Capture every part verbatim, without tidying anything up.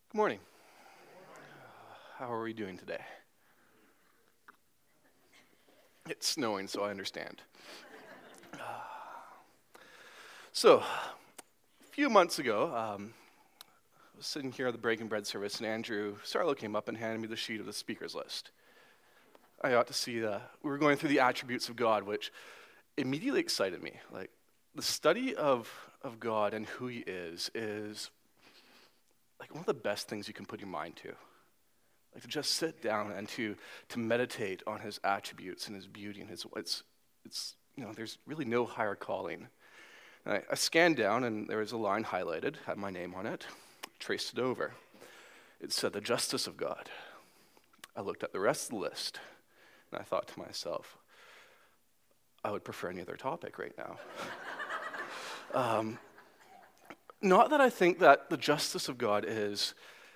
Good morning. How are we doing today? It's snowing, so I understand. So, a few months ago, um, I was sitting here at the Breaking Bread service, and Andrew Sarlo came up and handed me the sheet of the speakers list. I got to see the, we were going through the attributes of God, which immediately excited me. Like, the study of, of God and who he is is like one of the best things you can put your mind to. Like to just sit down and to to meditate on his attributes and his beauty and his it's it's you know there's really no higher calling. And I, I scanned down and there was a line highlighted, had my name on it, traced it over. It said the justice of God. I looked at the rest of the list and I thought to myself, I would prefer any other topic right now. um, not that I think that the justice of God is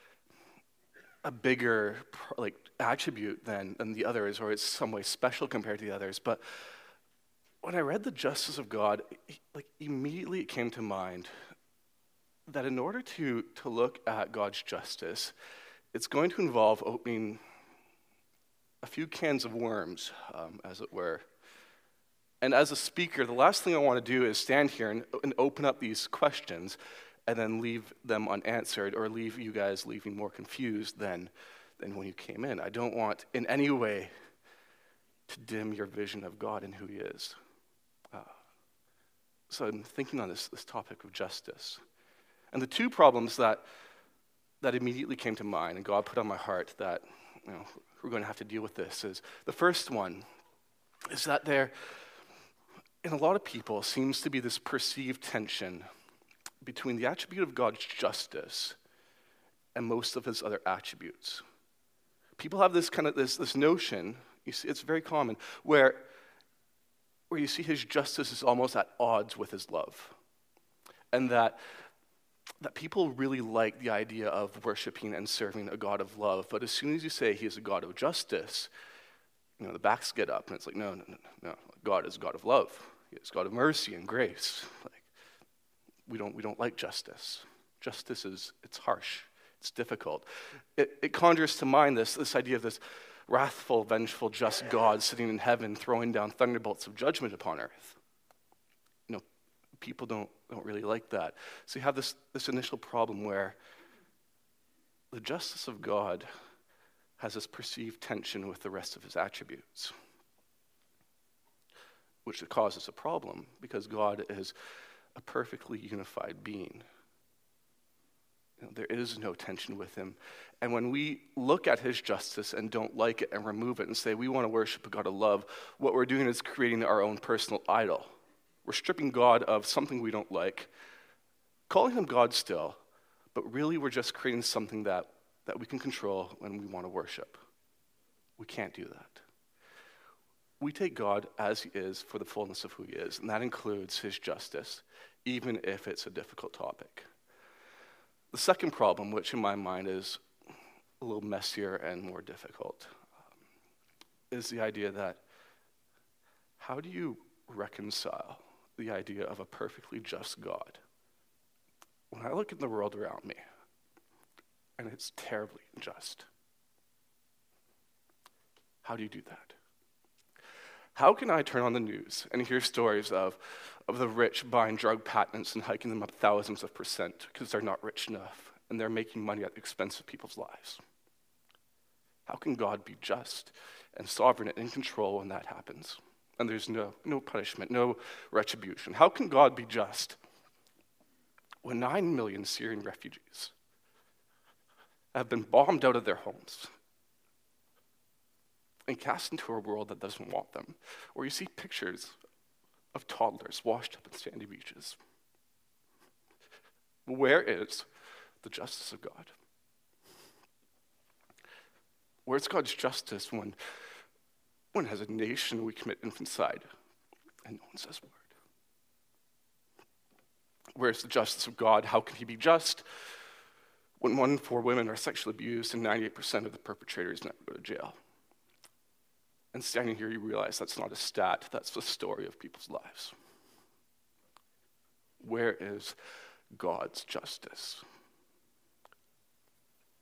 a bigger like attribute than, than the others, or it's some way special compared to the others. But when I read the justice of God, like immediately it came to mind that in order to, to look at God's justice, it's going to involve opening a few cans of worms, um, as it were. And as a speaker, the last thing I want to do is stand here and, and open up these questions and then leave them unanswered or leave you guys leaving more confused than, than when you came in. I don't want in any way to dim your vision of God and who he is. Uh, so I'm thinking on this, this topic of justice. And the two problems that that immediately came to mind and God put on my heart that you know, we're going to have to deal with this is, the first one is that there, in a lot of people, seems to be this perceived tension between the attribute of God's justice and most of his other attributes. People have this kind of this this notion, you see, it's very common, where where you see his justice is almost at odds with his love. And that that people really like the idea of worshiping and serving a God of love, but as soon as you say he is a God of justice, you know, the backs get up and it's like, no, no, no, no. God is a God of love. He is God of mercy and grace. Like, We don't we don't like justice. Justice is, it's harsh. It's difficult. It, it conjures to mind this, this idea of this wrathful, vengeful, just God sitting in heaven throwing down thunderbolts of judgment upon earth. You know, people don't, don't really like that. So you have this, this initial problem where the justice of God has this perceived tension with the rest of his attributes, which causes a problem because God is a perfectly unified being. You know, there is no tension with him. And when we look at his justice and don't like it and remove it and say we want to worship a God of love, what we're doing is creating our own personal idol. We're stripping God of something we don't like, calling him God still, but really we're just creating something that, that we can control when we want to worship. We can't do that. We take God as he is for the fullness of who he is, and that includes his justice, even if it's a difficult topic. The second problem, which in my mind is a little messier and more difficult, um, is the idea that how do you reconcile the idea of a perfectly just God? When I look at the world around me, and it's terribly unjust, how do you do that? How can I turn on the news and hear stories of, of the rich buying drug patents and hiking them up thousands of percent because they're not rich enough and they're making money at the expense of people's lives? How can God be just and sovereign and in control when that happens? And there's no, no punishment, no retribution. How can God be just when nine million Syrian refugees have been bombed out of their homes and cast into a world that doesn't want them, where you see pictures of toddlers washed up in sandy beaches? Where is the justice of God? Where's God's justice when, when as a nation we commit infanticide and no one says a word? Where's the justice of God? How can he be just when one in four women are sexually abused and ninety-eight percent of the perpetrators never go to jail? And standing here, you realize that's not a stat, that's the story of people's lives. Where is God's justice?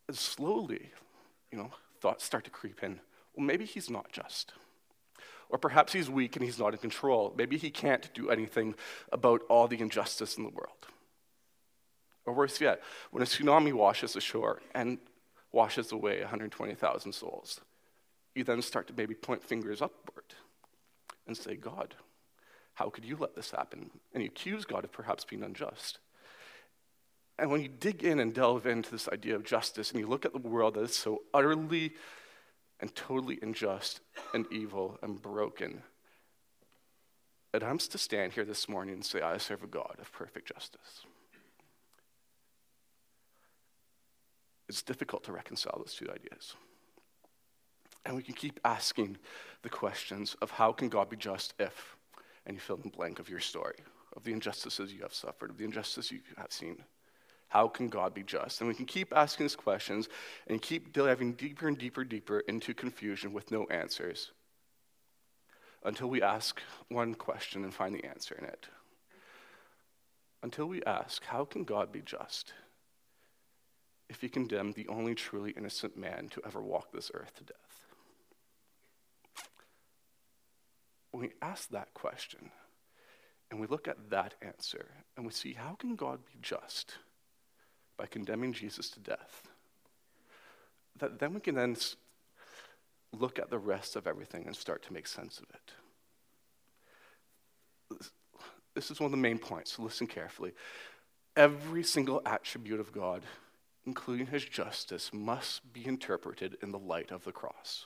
And slowly, you know, thoughts start to creep in. Well, maybe he's not just. Or perhaps he's weak and he's not in control. Maybe he can't do anything about all the injustice in the world. Or worse yet, when a tsunami washes ashore and washes away one hundred twenty thousand souls, you then start to maybe point fingers upward and say, God, how could you let this happen? And you accuse God of perhaps being unjust. And when you dig in and delve into this idea of justice and you look at the world that is so utterly and totally unjust and evil and broken, it comes to stand here this morning and say, I serve a God of perfect justice. It's difficult to reconcile those two ideas. And we can keep asking the questions of how can God be just if, and you fill in the blank of your story, of the injustices you have suffered, of the injustice you have seen. How can God be just? And we can keep asking these questions and keep diving deeper and deeper, deeper into confusion with no answers until we ask one question and find the answer in it. Until we ask, how can God be just if he condemned the only truly innocent man to ever walk this earth to death? When we ask that question and we look at that answer and we see, how can God be just by condemning Jesus to death? That then we can then look at the rest of everything and start to make sense of it. This is one of the main points, so listen carefully. Every single attribute of God, including his justice, must be interpreted in the light of the cross.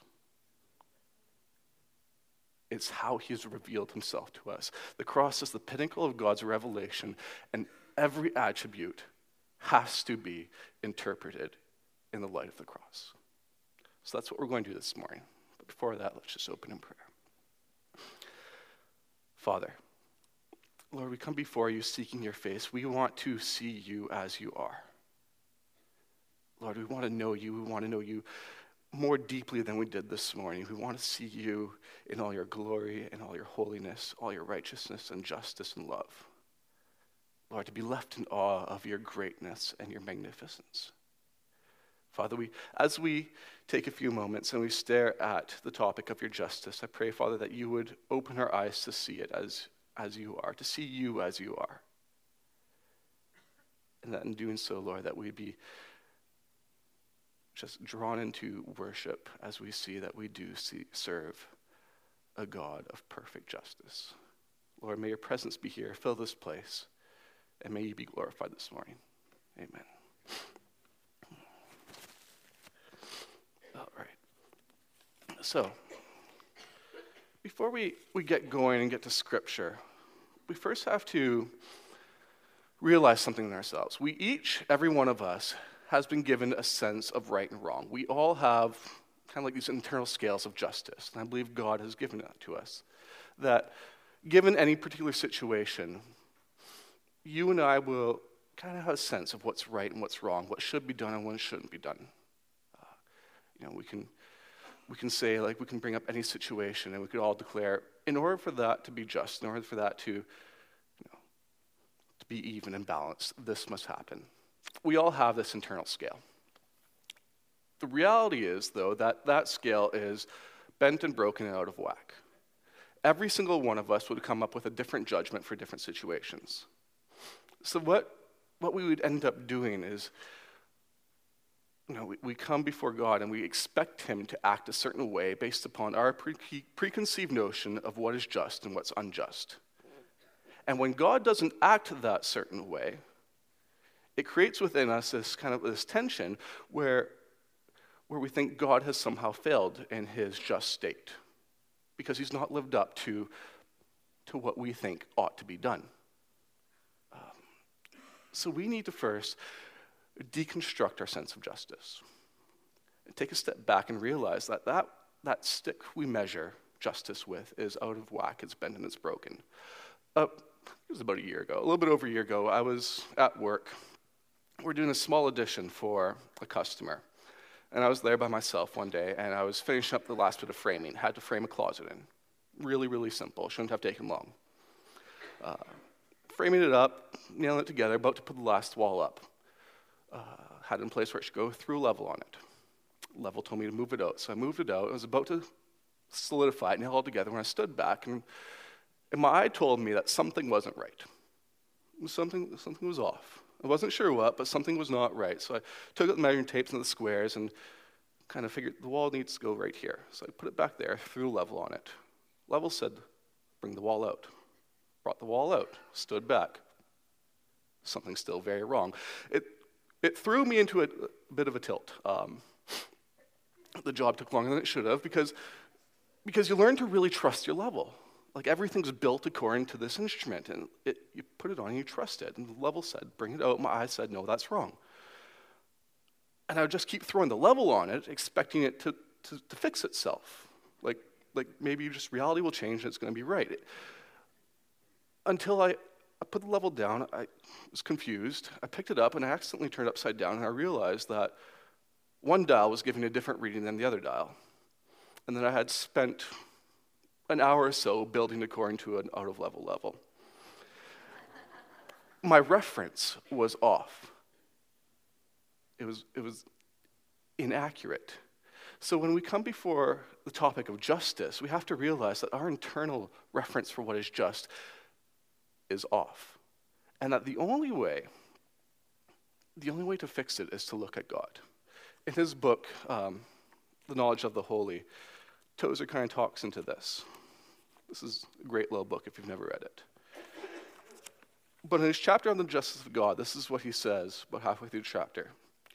It's how he's revealed himself to us. The cross is the pinnacle of God's revelation, and every attribute has to be interpreted in the light of the cross. So that's what we're going to do this morning. But before that, let's just open in prayer. Father, Lord, we come before you seeking your face. We want to see you as you are. Lord, we want to know you. We want to know you more deeply than we did this morning. We want to see you in all your glory and all your holiness, all your righteousness and justice and love. Lord, to be left in awe of your greatness and your magnificence. Father, we, as we take a few moments and we stare at the topic of your justice, I pray, Father, that you would open our eyes to see it as, as you are, to see you as you are. And that in doing so, Lord, that we'd be just drawn into worship as we see that we do see, serve a God of perfect justice. Lord, may your presence be here, fill this place, and may you be glorified this morning. Amen. All right. So, before we, we get going and get to Scripture, we first have to realize something in ourselves. We each, every one of us, has been given a sense of right and wrong. We all have kind of like these internal scales of justice, and I believe God has given that to us. That given any particular situation, you and I will kind of have a sense of what's right and what's wrong, what should be done and what shouldn't be done. Uh, you know, we can we can say, like, we can bring up any situation, and we could all declare, in order for that to be just, in order for that to, you know, to be even and balanced, this must happen. We all have this internal scale. The reality is, though, that that scale is bent and broken and out of whack. Every single one of us would come up with a different judgment for different situations. So what, what we would end up doing is, you know, we, we come before God and we expect him to act a certain way based upon our pre- preconceived notion of what is just and what's unjust. And when God doesn't act that certain way, it creates within us this kind of this tension where, where we think God has somehow failed in his just state because he's not lived up to, to what we think ought to be done. Um, so we need to first deconstruct our sense of justice and take a step back and realize that that, that stick we measure justice with is out of whack, it's bent and it's broken. Uh, it was about a year ago, a little bit over a year ago, I was at work. We're doing a small addition for a customer. And I was there by myself one day, and I was finishing up the last bit of framing. Had to frame a closet in. Really, really simple. Shouldn't have taken long. Uh, framing it up, nailing it together, about to put the last wall up. Uh, had it in place where it should go through level on it. Level told me to move it out, so I moved it out. I was about to solidify it, nail it all together when I stood back, and, and my eye told me that something wasn't right. Something, something was off. I wasn't sure what, but something was not right. So I took out the measuring tapes and the squares and kind of figured the wall needs to go right here. So I put it back there, threw level on it. Level said, bring the wall out. Brought the wall out, stood back. Something still very wrong. It it threw me into a, a bit of a tilt. Um, the job took longer than it should have because, because you learn to really trust your level. Like everything's built according to this instrument, and it, you put it on and you trust it. And the level said, bring it out. My eye said, no, that's wrong. And I would just keep throwing the level on it, expecting it to, to, to fix itself. Like, like maybe just reality will change and it's going to be right. It, until I, I put the level down, I was confused. I picked it up and I accidentally turned it upside down, and I realized that one dial was giving a different reading than the other dial. And then I had spent an hour or so building according to an out-of-level level. My reference was off. It was, it was inaccurate. So when we come before the topic of justice, we have to realize that our internal reference for what is just is off. And that the only way, the only way to fix it is to look at God. In his book, um, The Knowledge of the Holy, Tozer kind of talks into this. This is a great little book if you've never read it. But in his chapter on the justice of God, this is what he says about halfway through the chapter.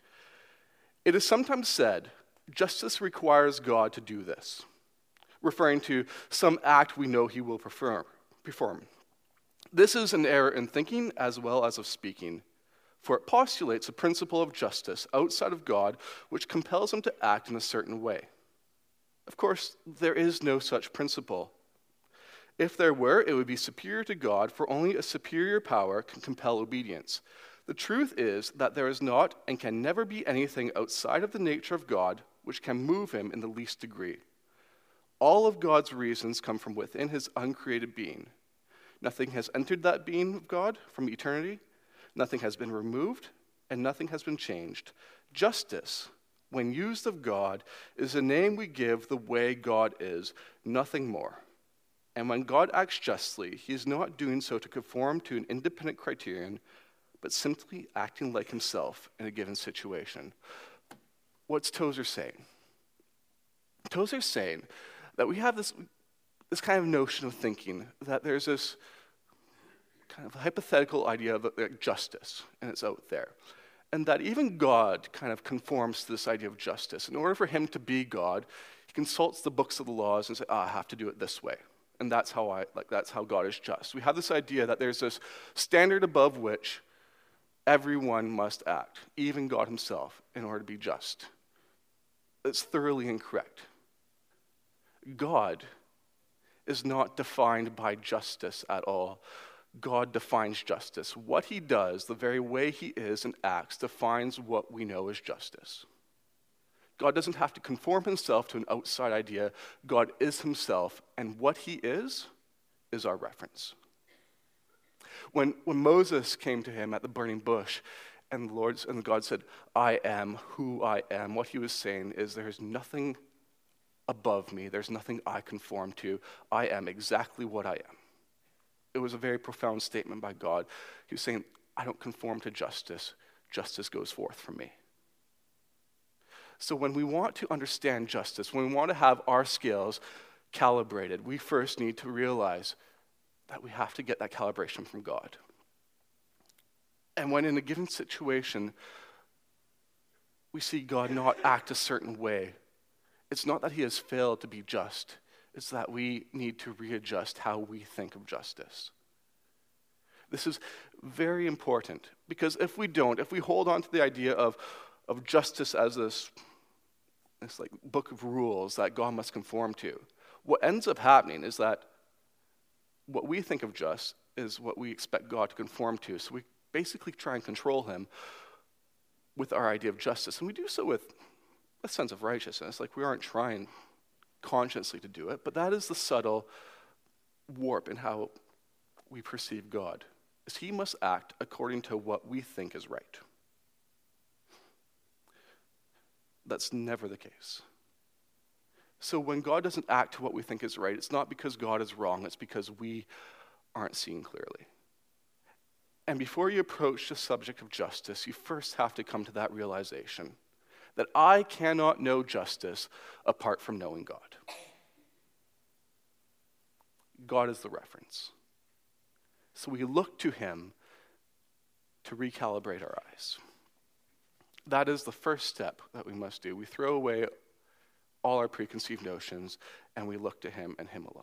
It is sometimes said, justice requires God to do this, referring to some act we know he will perform. perform. This is an error in thinking as well as of speaking, for it postulates a principle of justice outside of God which compels him to act in a certain way. Of course, there is no such principle. If there were, it would be superior to God, for only a superior power can compel obedience. The truth is that there is not and can never be anything outside of the nature of God which can move him in the least degree. All of God's reasons come from within his uncreated being. Nothing has entered that being of God from eternity, nothing has been removed, and nothing has been changed. Justice, when used of God, is the name we give the way God is, nothing more. And when God acts justly, he is not doing so to conform to an independent criterion, but simply acting like himself in a given situation. What's Tozer saying? Tozer's saying that we have this, this kind of notion of thinking that there's this kind of hypothetical idea of like, justice, and it's out there. And that even God kind of conforms to this idea of justice. In order for him to be God, he consults the books of the laws and says, ah, I have to do it this way. And that's how I like that's how God is just. We have this idea that there's this standard above which everyone must act, even God himself, in order to be just. It's thoroughly incorrect. God is not defined by justice at all. God defines justice. What he does, the very way he is and acts, defines what we know as justice. God doesn't have to conform himself to an outside idea. God is himself, and what he is, is our reference. When, when Moses came to him at the burning bush, and the Lord and God said, I am who I am, what he was saying is there is nothing above me. There's nothing I conform to. I am exactly what I am. It was a very profound statement by God. He was saying, I don't conform to justice. Justice goes forth from me. So when we want to understand justice, when we want to have our scales calibrated, we first need to realize that we have to get that calibration from God. And when in a given situation, we see God not act a certain way, it's not that he has failed to be just. It's that we need to readjust how we think of justice. This is very important, because if we don't, if we hold on to the idea of, of justice as this, this like book of rules that God must conform to, what ends up happening is that what we think of just is what we expect God to conform to. So we basically try and control him with our idea of justice. And we do so with a sense of righteousness. Like we aren't trying consciously to do it, but that is the subtle warp in how we perceive God, is he must act according to what we think is right. That's never the case. So when God doesn't act to what we think is right, it's not because God is wrong, it's because we aren't seeing clearly. And before you approach the subject of justice, you first have to come to that realization that I cannot know justice apart from knowing God. God is the reference. So we look to him to recalibrate our eyes. That is the first step that we must do. We throw away all our preconceived notions and we look to him and him alone.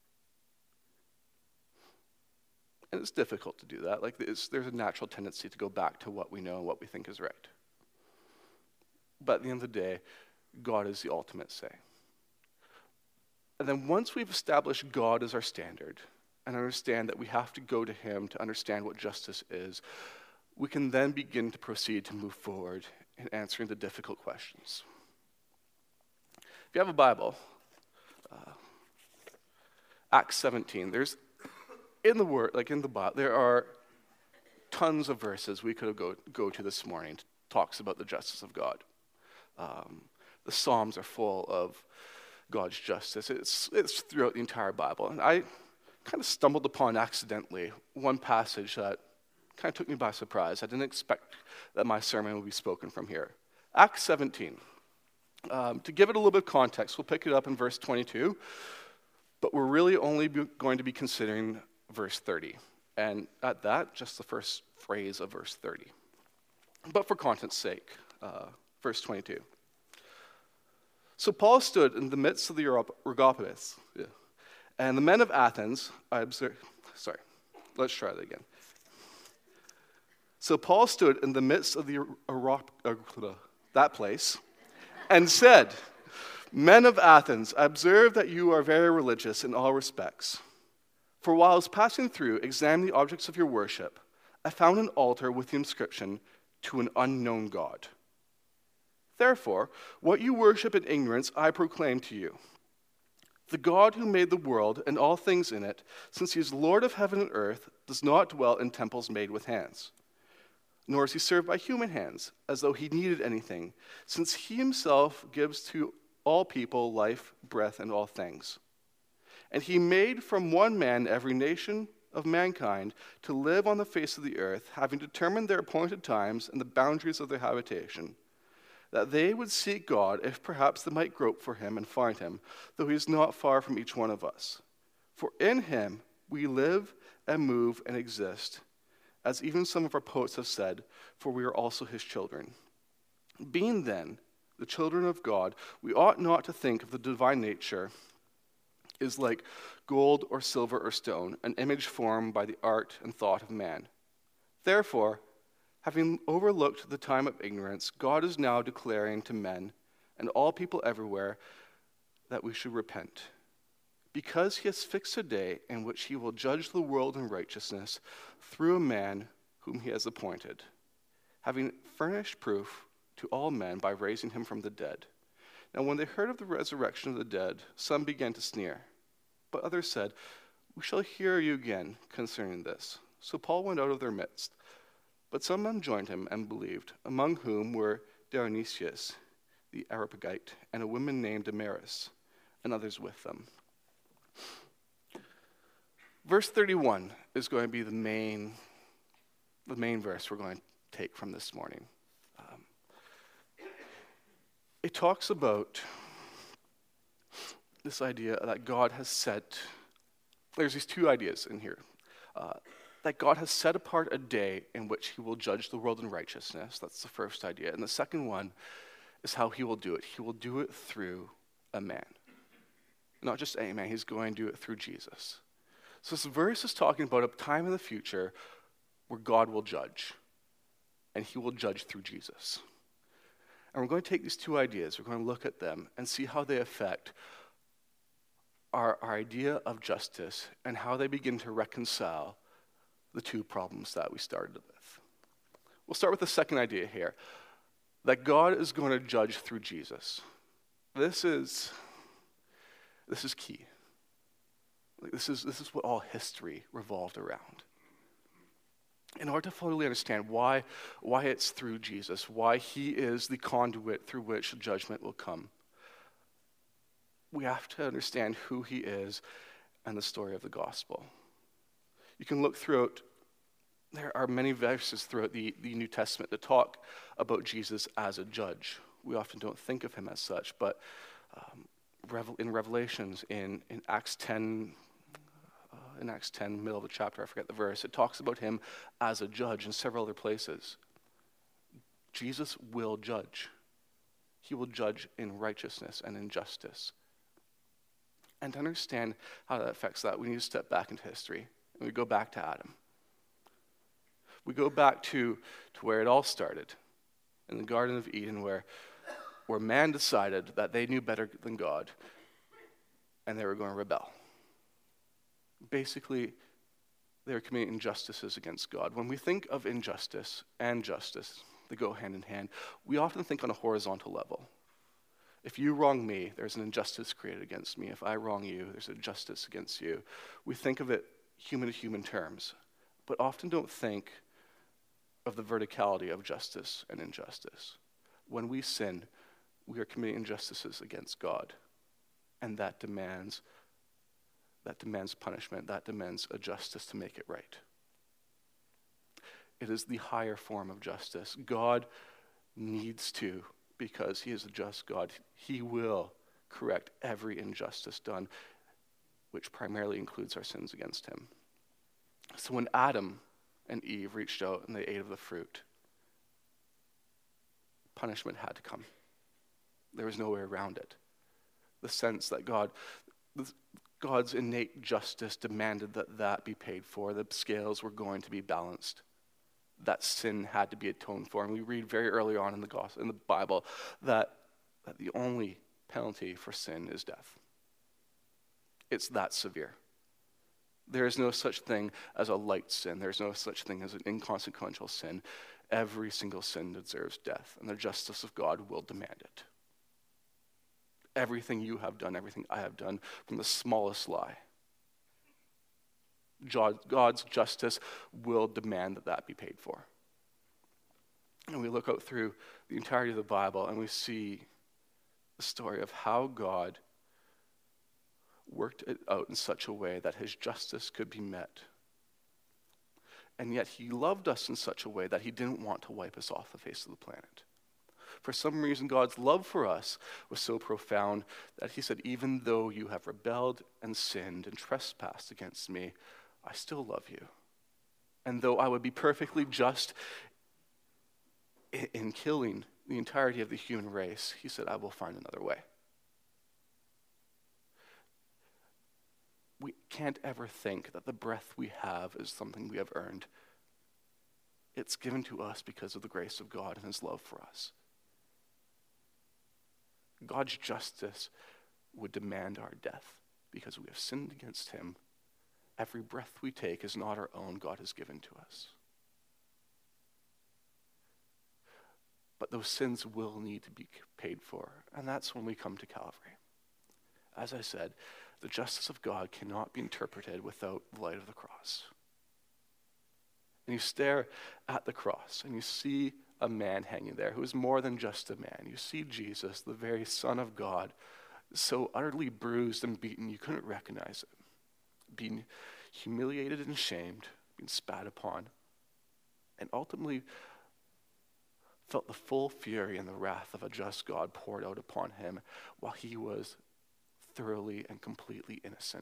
And it's difficult to do that. Like it's, there's a natural tendency to go back to what we know and what we think is right. But at the end of the day, God is the ultimate say. And then once we've established God as our standard and understand that we have to go to him to understand what justice is, we can then begin to proceed to move forward in answering the difficult questions. If you have a Bible, uh, Acts seventeen, there's in the word, like in the Bible, there are tons of verses we could go go to this morning that talks about the justice of God. Um, the Psalms are full of God's justice. It's it's throughout the entire Bible, and I kind of stumbled upon accidentally one passage that kind of took me by surprise. I didn't expect that my sermon would be spoken from here. Acts seventeen. Um, to give it a little bit of context, we'll pick it up in verse twenty-two, but we're really only be going to be considering verse thirty. And at that, just the first phrase of verse thirty. But for content's sake, uh, verse twenty-two. So Paul stood in the midst of the Areopagus, yeah, and the men of Athens, I observed, sorry, let's try that again. So Paul stood in the midst of the Areopagus, that place, and said, Men of Athens, I observe that you are very religious in all respects. For while I was passing through, examining the objects of your worship, I found an altar with the inscription, To an unknown God. Therefore, what you worship in ignorance, I proclaim to you. The God who made the world and all things in it, since he is Lord of heaven and earth, does not dwell in temples made with hands. Nor is he served by human hands, as though he needed anything, since he himself gives to all people life, breath, and all things. And he made from one man every nation of mankind to live on the face of the earth, having determined their appointed times and the boundaries of their habitation, that they would seek God, if perhaps they might grope for him and find him, though he is not far from each one of us. For in him we live and move and exist, as even some of our poets have said, for we are also his children. Being then the children of God, we ought not to think of the divine nature is like gold or silver or stone, an image formed by the art and thought of man. Therefore, having overlooked the time of ignorance, God is now declaring to men and all people everywhere that we should repent, because he has fixed a day in which he will judge the world in righteousness through a man whom he has appointed, having furnished proof to all men by raising him from the dead. Now when they heard of the resurrection of the dead, some began to sneer, but others said, We shall hear you again concerning this. So Paul went out of their midst. But some men joined him and believed, among whom were Dionysius the Areopagite and a woman named Damaris, and others with them. Verse thirty-one is going to be the main, the main verse we're going to take from this morning. Um, it talks about this idea that God has set, there's these two ideas in here. Uh, that God has set apart a day in which he will judge the world in righteousness. That's the first idea. And the second one is how he will do it. He will do it through a man. Not just a man, he's going to do it through Jesus. So this verse is talking about a time in the future where God will judge. And he will judge through Jesus. And we're going to take these two ideas, we're going to look at them and see how they affect our, our idea of justice and how they begin to reconcile the two problems that we started with. We'll start with the second idea here, that God is going to judge through Jesus. This is this is key. This is this is what all history revolved around. in order to fully understand why, why it's through Jesus, why he is the conduit through which judgment will come, we have to understand who he is and the story of the gospel. You can look throughout, there are many verses throughout the, the New Testament that talk about Jesus as a judge. We often don't think of him as such, but um, in Revelations, in, in Acts ten, uh, in Acts ten, middle of the chapter, I forget the verse, it talks about him as a judge in several other places. Jesus will judge. He will judge in righteousness and in justice. And to understand how that affects that, we need to step back into history. And we go back to Adam. We go back to, to where it all started, in the Garden of Eden, where, where man decided that they knew better than God, and they were going to rebel. Basically, they were committing injustices against God. When we think of injustice and justice, they go hand in hand, we often think on a horizontal level. If you wrong me, there's an injustice created against me. If I wrong you, there's a justice against you. We think of it human-to-human terms, but often don't think of the verticality of justice and injustice. When we sin, we are committing injustices against God, and that demands that demands punishment, that demands a justice to make it right. It is the higher form of justice. God needs to, because he is a just God, he will correct every injustice done, which primarily includes our sins against him. So when Adam and Eve reached out and they ate of the fruit, punishment had to come. There was no way around it. The sense that God, God's innate justice demanded that that be paid for. The scales were going to be balanced. That sin had to be atoned for. And we read very early on in the gospel, in the Bible, that, that the only penalty for sin is death. It's that severe. There is no such thing as a light sin. There's no such thing as an inconsequential sin. Every single sin deserves death, and the justice of God will demand it. Everything you have done, everything I have done, from the smallest lie, God's justice will demand that that be paid for. And we look out through the entirety of the Bible and we see the story of how God worked it out in such a way that his justice could be met. And yet he loved us in such a way that he didn't want to wipe us off the face of the planet. For some reason, God's love for us was so profound that he said, even though you have rebelled and sinned and trespassed against me, I still love you. And though I would be perfectly just in, in killing the entirety of the human race, he said, I will find another way. We can't ever think that the breath we have is something we have earned. It's given to us because of the grace of God and his love for us. God's justice would demand our death because we have sinned against him. Every breath we take is not our own. God has given to us. But those sins will need to be paid for, and that's when we come to Calvary. As I said, the justice of God cannot be interpreted without the light of the cross. And you stare at the cross, and you see a man hanging there who is more than just a man. You see Jesus, the very Son of God, so utterly bruised and beaten you couldn't recognize him, being humiliated and shamed, being spat upon, and ultimately felt the full fury and the wrath of a just God poured out upon him while he was thoroughly and completely innocent.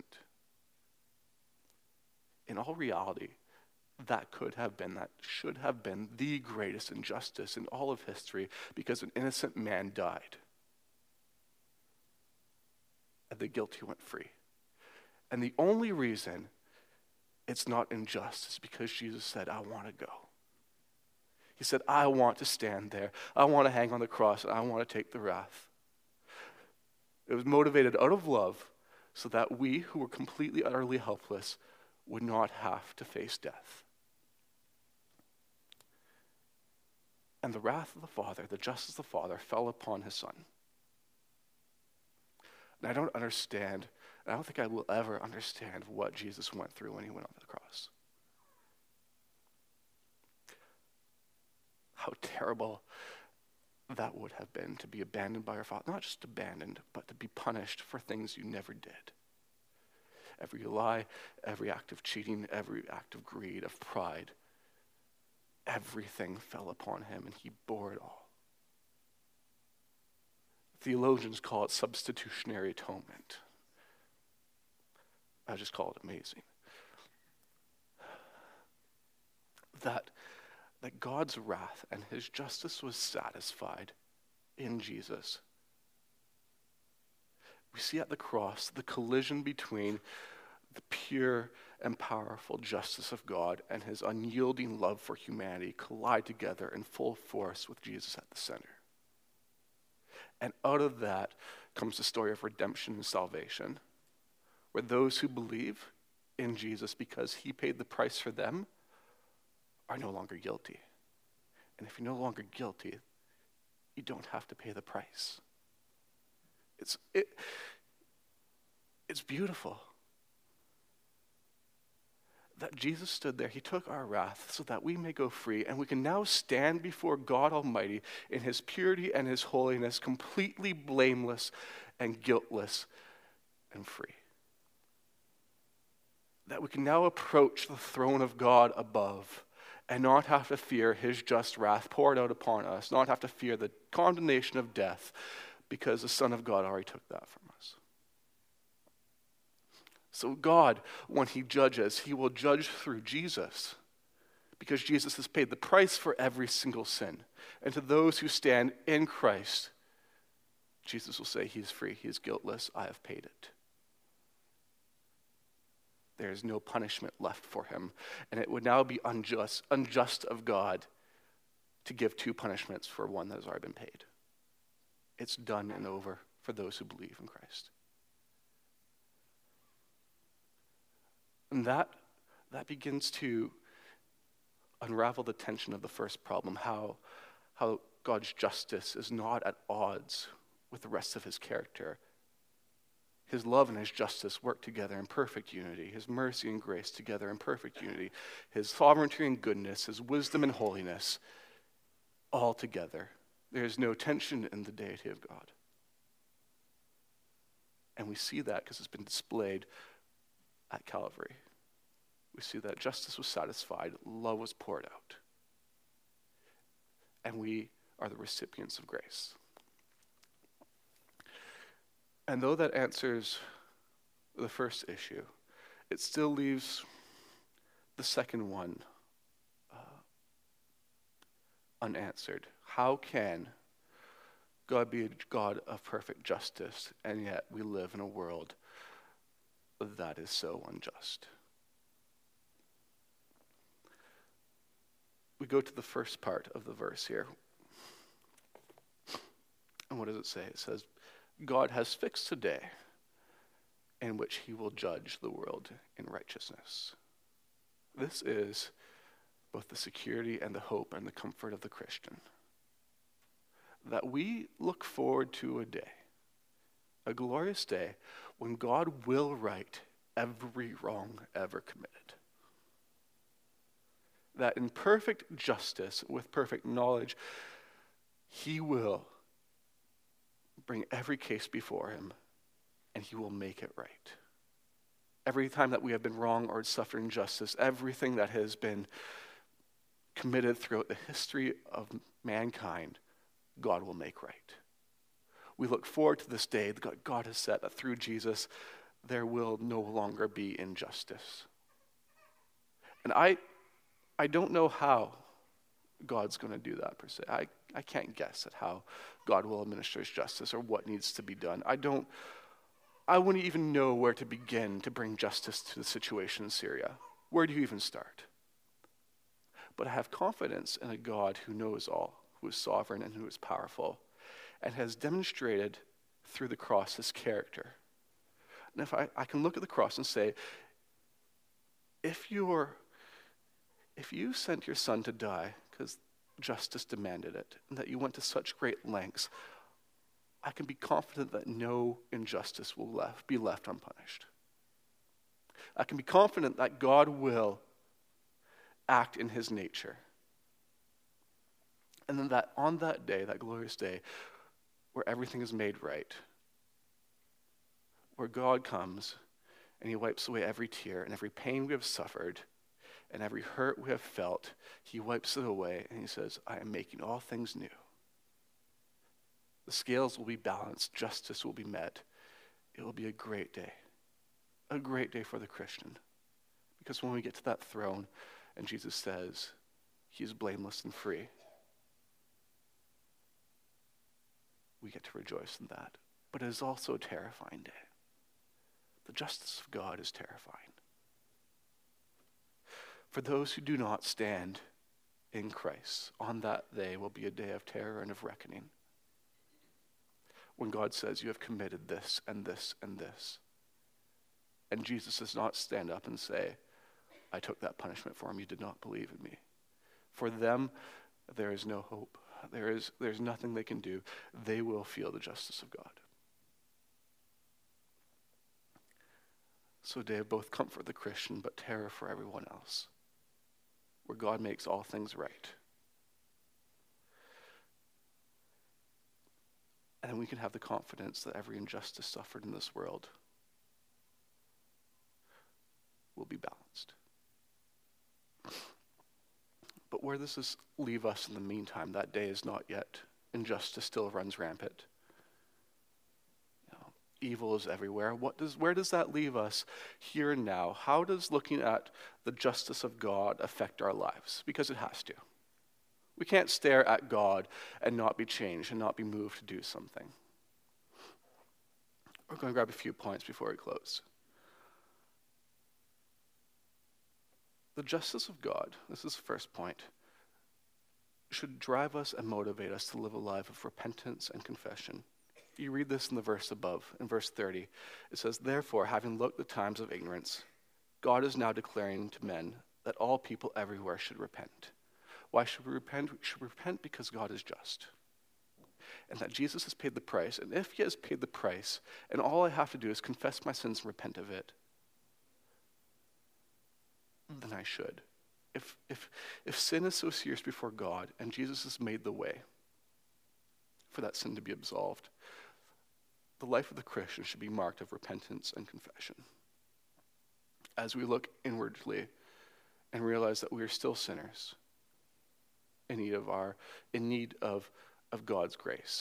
In all reality, that could have been, that should have been the greatest injustice in all of history, because an innocent man died and the guilty went free. And the only reason it's not unjust is because Jesus said, I want to go. He said, I want to stand there. I want to hang on the cross, and I want to take the wrath. It was motivated out of love so that we who were completely, utterly helpless would not have to face death. And the wrath of the Father, the justice of the Father, fell upon his Son. And I don't understand, and I don't think I will ever understand what Jesus went through when he went on the cross. how terrible that would have been, to be abandoned by our Father. Not just abandoned, but to be punished for things you never did. Every lie, every act of cheating, every act of greed, of pride, everything fell upon him, and he bore it all. Theologians call it substitutionary atonement. I just call it amazing. That, that God's wrath and his justice was satisfied in Jesus. We see at the cross the collision between the pure and powerful justice of God and his unyielding love for humanity collide together in full force with Jesus at the center. And out of that comes the story of redemption and salvation, where those who believe in Jesus because he paid the price for them are no longer guilty. And if you're no longer guilty, you don't have to pay the price. It's it, it's beautiful that Jesus stood there. He took our wrath so that we may go free, and we can now stand before God Almighty in his purity and his holiness, completely blameless and guiltless and free. That we can now approach the throne of God above and not have to fear his just wrath poured out upon us, not have to fear the condemnation of death, because the Son of God already took that from us. So God, when he judges, he will judge through Jesus, because Jesus has paid the price for every single sin. And to those who stand in Christ, Jesus will say he is free, he is guiltless, I have paid it. There is no punishment left for him. And it would now be unjust, unjust of God to give two punishments for one that has already been paid. It's done and over for those who believe in Christ. And that, that begins to unravel the tension of the first problem, how, how God's justice is not at odds with the rest of his character. His love and his justice work together in perfect unity. His mercy and grace together in perfect unity. His sovereignty and goodness, his wisdom and holiness, all together. There is no tension in the deity of God. And we see that because it's been displayed at Calvary. We see that justice was satisfied, love was poured out. And we are the recipients of grace. And though that answers the first issue, it still leaves the second one uh, unanswered. How can God be a God of perfect justice, and yet we live in a world that is so unjust? We go to the first part of the verse here. And what does it say? It says, God has fixed a day in which he will judge the world in righteousness. This is both the security and the hope and the comfort of the Christian. That we look forward to a day, a glorious day, when God will right every wrong ever committed. That in perfect justice, with perfect knowledge, he will bring every case before him, and he will make it right. Every time that we have been wrong or suffered injustice, everything that has been committed throughout the history of mankind, God will make right. We look forward to this day that God has set that through Jesus, there will no longer be injustice. And I, I don't know how God's going to do that per se. I, I can't guess at how God will administer his justice or what needs to be done. I don't, I wouldn't even know where to begin to bring justice to the situation in Syria. Where do you even start? But I have confidence in a God who knows all, who is sovereign and who is powerful, and has demonstrated through the cross his character. And if I, I can look at the cross and say, if you're If you sent your son to die because justice demanded it, and that you went to such great lengths, I can be confident that no injustice will left, be left unpunished. I can be confident that God will act in his nature. And then that on that day, that glorious day, where everything is made right, where God comes and he wipes away every tear and every pain we have suffered and every hurt we have felt, he wipes it away and he says, I am making all things new. The scales will be balanced, justice will be met. It will be a great day, a great day for the Christian. Because when we get to that throne and Jesus says he is blameless and free, we get to rejoice in that. But it is also a terrifying day. The justice of God is terrifying. For those who do not stand in Christ, on that day will be a day of terror and of reckoning. When God says, you have committed this and this and this. And Jesus does not stand up and say, I took that punishment for him. You did not believe in me. For them, there is no hope. There is there's nothing they can do. They will feel the justice of God. So a day of both comfort for the Christian, but terror for everyone else, where God makes all things right. And then we can have the confidence that every injustice suffered in this world will be balanced. But where does this leave us in the meantime? That day is not yet. Injustice still runs rampant. You know, evil is everywhere. What does, where does that leave us here and now? How does looking at the justice of God affect our lives? Because it has to. We can't stare at God and not be changed and not be moved to do something. We're going to grab a few points before we close. The justice of God, this is the first point, should drive us and motivate us to live a life of repentance and confession. You read this in the verse above, in verse thirty. It says, therefore, having looked the times of ignorance, God is now declaring to men that all people everywhere should repent. Why should we repent? We should repent because God is just. And that Jesus has paid the price. And if he has paid the price, and all I have to do is confess my sins and repent of it, then I should. If, if, if sin is so serious before God, and Jesus has made the way for that sin to be absolved, the life of the Christian should be marked of repentance and confession. As we look inwardly and realize that we are still sinners, in need of our, in need of, of God's grace.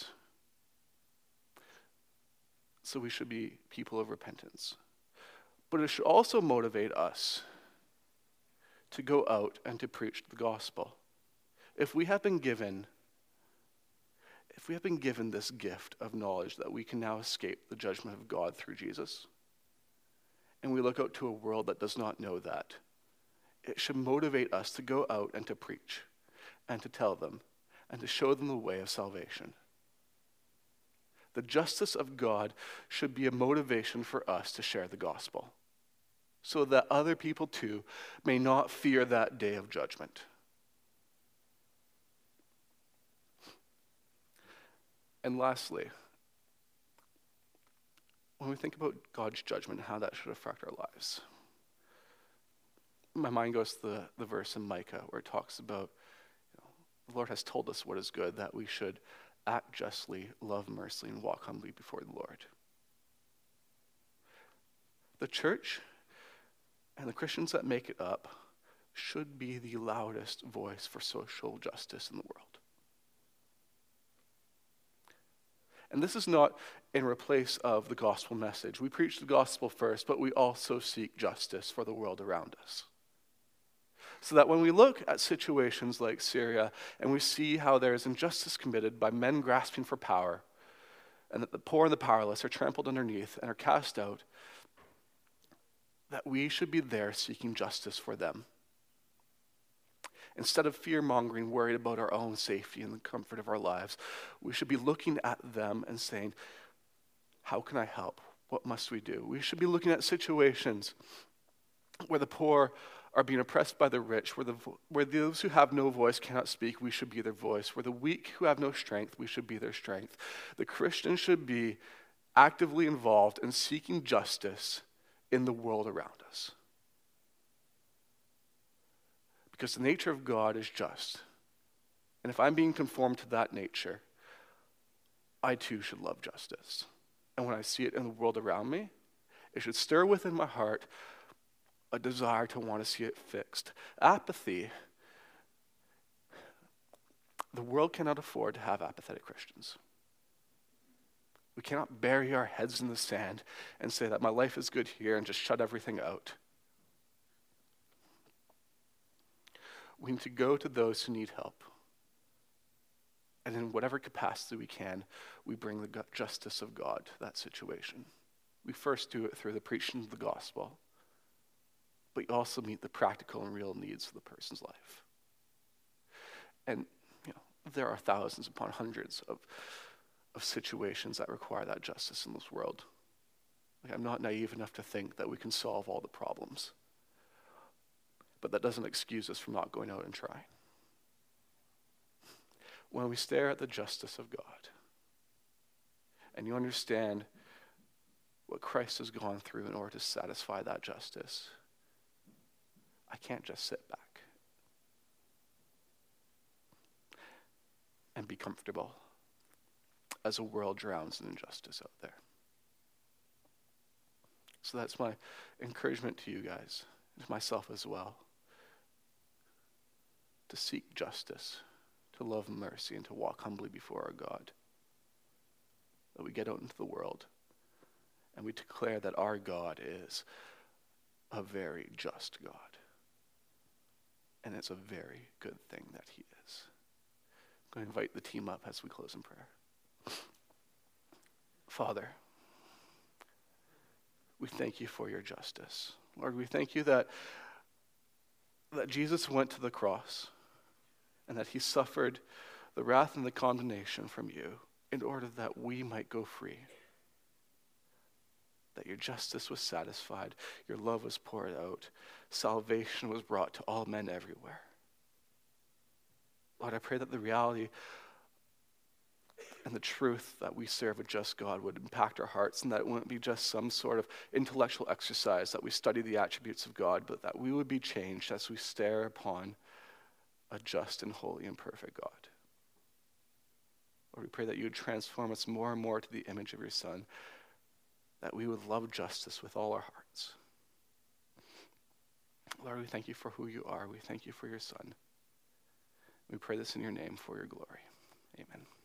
So we should be people of repentance. But it should also motivate us to go out and to preach the gospel. If we have been given, if we have been given this gift of knowledge that we can now escape the judgment of God through Jesus, and we look out to a world that does not know that, it should motivate us to go out and to preach, and to tell them, and to show them the way of salvation. The justice of God should be a motivation for us to share the gospel, so that other people too may not fear that day of judgment. And lastly, when we think about God's judgment, how that should affect our lives, my mind goes to the, the verse in Micah where it talks about the Lord has told us what is good, that we should act justly, love mercy, and walk humbly before the Lord. The church and the Christians that make it up should be the loudest voice for social justice in the world. And this is not in replace of the gospel message. We preach the gospel first, but we also seek justice for the world around us. So that when we look at situations like Syria and we see how there is injustice committed by men grasping for power, and that the poor and the powerless are trampled underneath and are cast out, that we should be there seeking justice for them. Instead of fear-mongering, worried about our own safety and the comfort of our lives, we should be looking at them and saying, how can I help? What must we do? We should be looking at situations where the poor are being oppressed by the rich, where, the, where those who have no voice cannot speak, we should be their voice. Where the weak who have no strength, we should be their strength. The Christian should be actively involved in seeking justice in the world around us. Because the nature of God is just. And if I'm being conformed to that nature, I too should love justice. And when I see it in the world around me, it should stir within my heart a desire to want to see it fixed. Apathy. The world cannot afford to have apathetic Christians. We cannot bury our heads in the sand and say that my life is good here and just shut everything out. We need to go to those who need help. And in whatever capacity we can, we bring the justice of God to that situation. We first do it through the preaching of the gospel, but you also meet the practical and real needs of the person's life. And you know, there are thousands upon hundreds of, of situations that require that justice in this world. Like, I'm not naive enough to think that we can solve all the problems, but that doesn't excuse us from not going out and trying. When we stare at the justice of God, and you understand what Christ has gone through in order to satisfy that justice, I can't just sit back and be comfortable as a world drowns in injustice out there. So that's my encouragement to you guys, and to myself as well, to seek justice, to love mercy, and to walk humbly before our God. That we get out into the world and we declare that our God is a very just God. And it's a very good thing that he is. I'm going to invite the team up as we close in prayer. Father, we thank you for your justice. Lord, we thank you that, that Jesus went to the cross and that he suffered the wrath and the condemnation from you in order that we might go free. That your justice was satisfied, your love was poured out, salvation was brought to all men everywhere. Lord, I pray that the reality and the truth that we serve a just God would impact our hearts, and that it wouldn't be just some sort of intellectual exercise that we study the attributes of God, but that we would be changed as we stare upon a just and holy and perfect God. Lord, we pray that you would transform us more and more to the image of your Son, that we would love justice with all our hearts. Lord, we thank you for who you are. We thank you for your Son. We pray this in your name for your glory. Amen.